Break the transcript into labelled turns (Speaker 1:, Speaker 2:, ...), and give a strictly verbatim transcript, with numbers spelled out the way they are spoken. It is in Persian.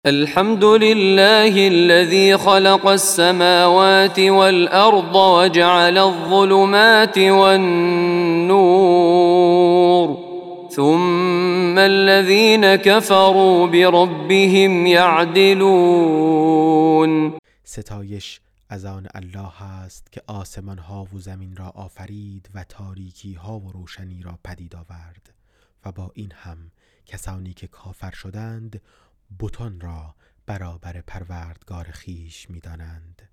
Speaker 1: الحمد لله الذي خلق السماوات والأرض وجعل الظلمات والنور ثم الذين كفروا بربهم يعدلون.
Speaker 2: ستایش از آن الله است که آسمان ها و زمین را آفرید و تاریکی ها و روشنی را پدید آورد و با این هم کسانی که کافر شدند بتان را برابر پروردگار خیش می دانند.